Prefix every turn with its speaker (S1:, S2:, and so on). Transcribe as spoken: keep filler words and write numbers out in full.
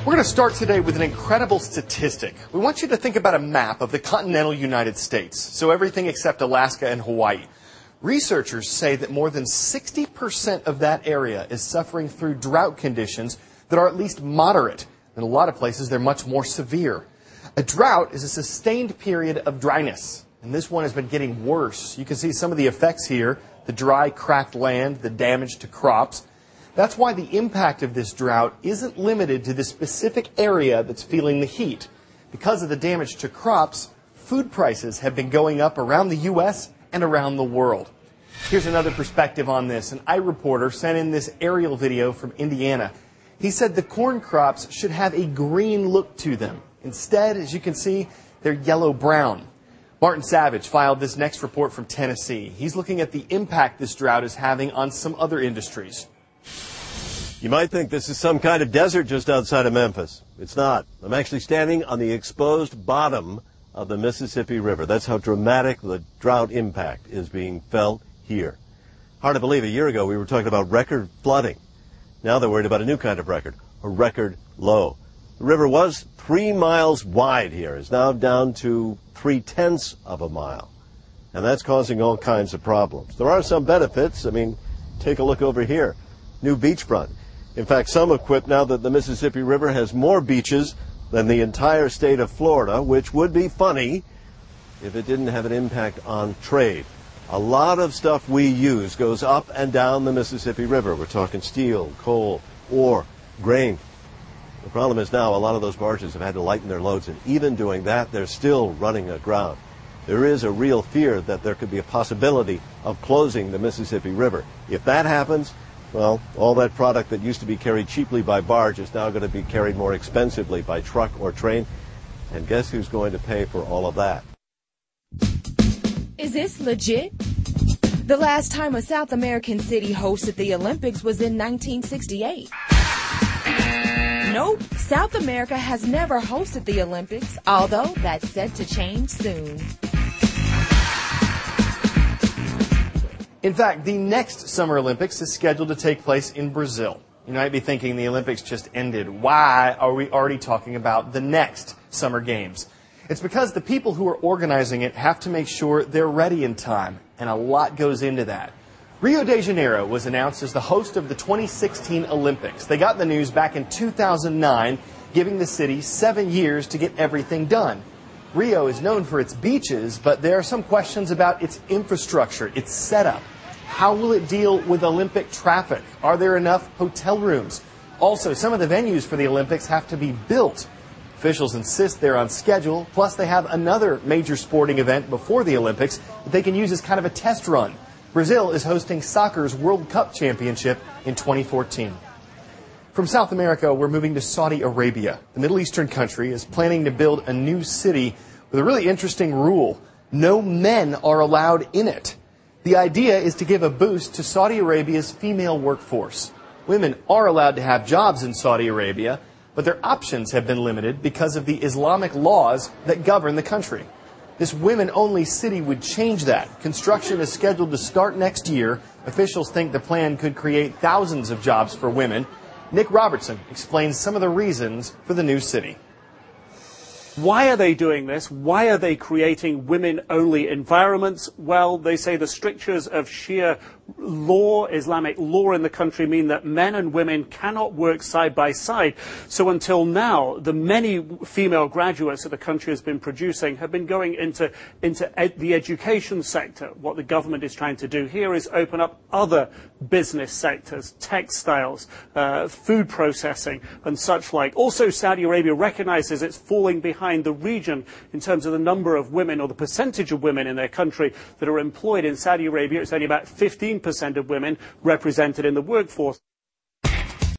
S1: We're going to start today with an incredible statistic. We want you to think about a map of the continental United States, so everything except Alaska and Hawaii. Researchers say that more than sixty percent of that area is suffering through drought conditions that are at least moderate. In a lot of places, they're much more severe. A drought is a sustained period of dryness, and this one has been getting worse. You can see some of the effects here, the dry, cracked land, the damage to crops. That's why the impact of this drought isn't limited to the specific area that's feeling the heat. Because of the damage to crops, food prices have been going up around the U S and around the world. Here's another perspective on this. An iReporter sent in this aerial video from Indiana. He said the corn crops should have a green look to them. Instead, as you can see, they're yellow-brown. Martin Savage filed this next report from Tennessee. He's looking at the impact this drought is having on some other industries.
S2: You might think this is some kind of desert just outside of Memphis. It's not. I'm actually standing on the exposed bottom of the Mississippi River. That's how dramatic the drought impact is being felt here. Hard to believe a year ago we were talking about record flooding. Now they're worried about a new kind of record, a record low. The river was three miles wide here. It's now down to three-tenths of a mile. And that's causing all kinds of problems. There are some benefits. I mean, take a look over here. New beachfront. In fact, some have quipped now that the Mississippi River has more beaches than the entire state of Florida, which would be funny if it didn't have an impact on trade. A lot of stuff we use goes up and down the Mississippi River. We're talking steel, coal, ore, grain. The problem is now a lot of those barges have had to lighten their loads, and even doing that, they're still running aground. There is a real fear that there could be a possibility of closing the Mississippi River. If that happens, well, all that product that used to be carried cheaply by barge is now going to be carried more expensively by truck or train. And guess who's going to pay for all of that?
S3: Is this legit? The last time a South American city hosted the Olympics was in nineteen sixty-eight. Nope, South America has never hosted the Olympics, although that's set to change soon.
S1: In fact, the next Summer Olympics is scheduled to take place in Brazil. You might be thinking the Olympics just ended. Why are we already talking about the next Summer Games? It's because the people who are organizing it have to make sure they're ready in time, and a lot goes into that. Rio de Janeiro was announced as the host of the twenty sixteen Olympics. They got the news back in two thousand nine, giving the city seven years to get everything done. Rio is known for its beaches, but there are some questions about its infrastructure, its setup. How will it deal with Olympic traffic? Are there enough hotel rooms? Also, some of the venues for the Olympics have to be built. Officials insist they're on schedule, plus they have another major sporting event before the Olympics that they can use as kind of a test run. Brazil is hosting soccer's World Cup Championship in twenty fourteen. From South America, we're moving to Saudi Arabia. The Middle Eastern country is planning to build a new city with a really interesting rule. No men are allowed in it. The idea is to give a boost to Saudi Arabia's female workforce. Women are allowed to have jobs in Saudi Arabia, but their options have been limited because of the Islamic laws that govern the country. This women-only city would change that. Construction is scheduled to start next year. Officials think the plan could create thousands of jobs for women. Nick Robertson explains some of the reasons for the new city.
S4: Why are they doing this? Why are they creating women-only environments? Well, they say the strictures of Shia law, Islamic law in the country mean that men and women cannot work side by side. So until now, the many female graduates that the country has been producing have been going into, into ed the education sector. What the government is trying to do here is open up other business sectors, textiles, uh, food processing, and such like. Also, Saudi Arabia recognizes it's falling behind the region in terms of the number of women or the percentage of women in their country that are employed in Saudi Arabia. It's only about fifteen percent of women represented in the workforce.